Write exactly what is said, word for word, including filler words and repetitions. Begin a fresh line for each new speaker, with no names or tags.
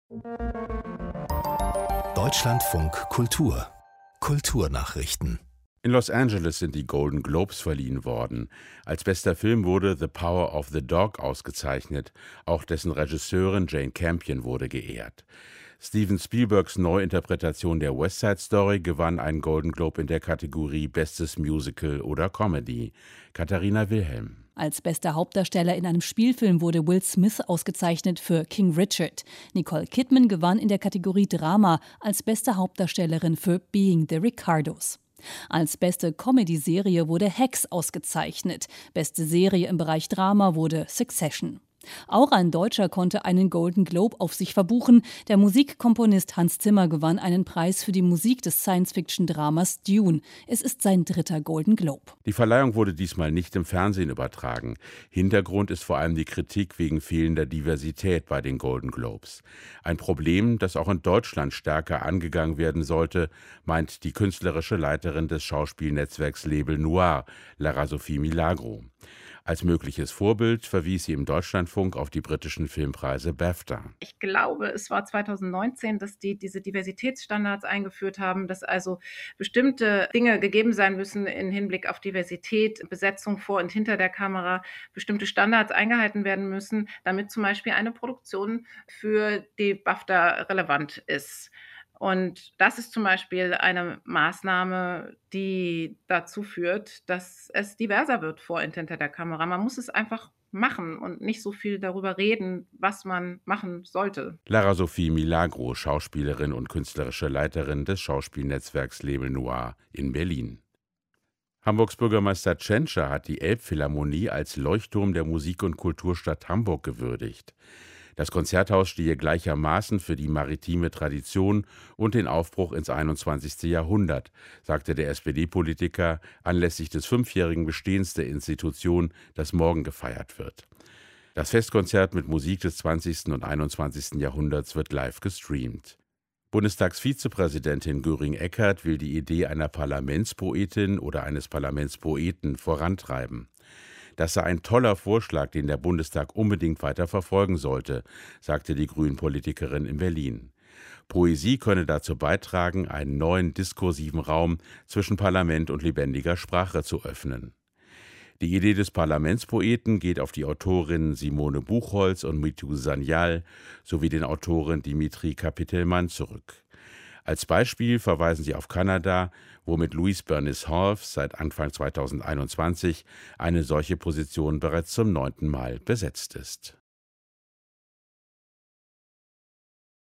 Deutschlandfunk Kultur Kulturnachrichten.
In Los Angeles sind die Golden Globes verliehen worden. Als bester Film wurde The Power of the Dog ausgezeichnet. Auch dessen Regisseurin Jane Campion wurde geehrt. Steven Spielbergs Neuinterpretation der West Side Story gewann einen Golden Globe in der Kategorie Bestes Musical oder Comedy. Katharina Wilhelm.
Als bester Hauptdarsteller in einem Spielfilm wurde Will Smith ausgezeichnet für King Richard. Nicole Kidman gewann in der Kategorie Drama als beste Hauptdarstellerin für Being the Ricardos. Als beste Comedy-Serie wurde Hacks ausgezeichnet. Beste Serie im Bereich Drama wurde Succession. Auch ein Deutscher konnte einen Golden Globe auf sich verbuchen. Der Musikkomponist Hans Zimmer gewann einen Preis für die Musik des Science-Fiction-Dramas Dune. Es ist sein dritter Golden Globe.
Die Verleihung wurde diesmal nicht im Fernsehen übertragen. Hintergrund ist vor allem die Kritik wegen fehlender Diversität bei den Golden Globes. Ein Problem, das auch in Deutschland stärker angegangen werden sollte, meint die künstlerische Leiterin des Schauspielnetzwerks Label Noir, Lara Sophie Milagro. Als mögliches Vorbild verwies sie im Deutschlandfunk auf die britischen Filmpreise BAFTA.
Ich glaube, es war zweitausendneunzehn, dass die diese Diversitätsstandards eingeführt haben, dass also bestimmte Dinge gegeben sein müssen im Hinblick auf Diversität, Besetzung vor und hinter der Kamera, bestimmte Standards eingehalten werden müssen, damit zum Beispiel eine Produktion für die BAFTA relevant ist. Und das ist zum Beispiel eine Maßnahme, die dazu führt, dass es diverser wird vor und hinter der Kamera. Man muss es einfach machen und nicht so viel darüber reden, was man machen sollte.
Lara Sophie Milagro, Schauspielerin und künstlerische Leiterin des Schauspielnetzwerks Label Noir in Berlin. Hamburgs Bürgermeister Tschentscher hat die Elbphilharmonie als Leuchtturm der Musik- und Kulturstadt Hamburg gewürdigt. Das Konzerthaus stehe gleichermaßen für die maritime Tradition und den Aufbruch ins einundzwanzigste. Jahrhundert, sagte der S P D-Politiker anlässlich des fünfjährigen Bestehens der Institution, das morgen gefeiert wird. Das Festkonzert mit Musik des zwanzigsten und einundzwanzigsten. Jahrhunderts wird live gestreamt. Bundestagsvizepräsidentin Göring-Eckardt will die Idee einer Parlamentspoetin oder eines Parlamentspoeten vorantreiben. Das sei ein toller Vorschlag, den der Bundestag unbedingt weiter verfolgen sollte, sagte die Grünen-Politikerin in Berlin. Poesie könne dazu beitragen, einen neuen diskursiven Raum zwischen Parlament und lebendiger Sprache zu öffnen. Die Idee des Parlamentspoeten geht auf die Autorinnen Simone Buchholz und Mitu Sanyal sowie den Autoren Dimitri Kapitelmann zurück. Als Beispiel verweisen sie auf Kanada, wo mit Louise Bernice-Half seit Anfang zweitausendeinundzwanzig eine solche Position bereits zum neunten Mal besetzt ist.